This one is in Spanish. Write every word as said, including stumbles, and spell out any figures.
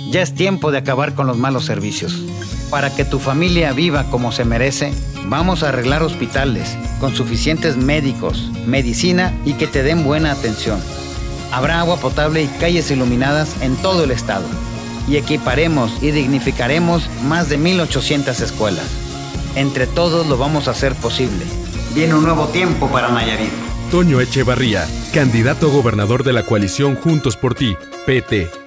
Ya es tiempo de acabar con los malos servicios. Para que tu familia viva como se merece, vamos a arreglar hospitales con suficientes médicos, medicina y que te den buena atención. Habrá agua potable y calles iluminadas en todo el estado. Y equiparemos y dignificaremos más de mil ochocientas escuelas. Entre todos lo vamos a hacer posible. Viene un nuevo tiempo para Nayarit. Toño Echevarría, candidato a gobernador de la coalición Juntos por Ti, P T.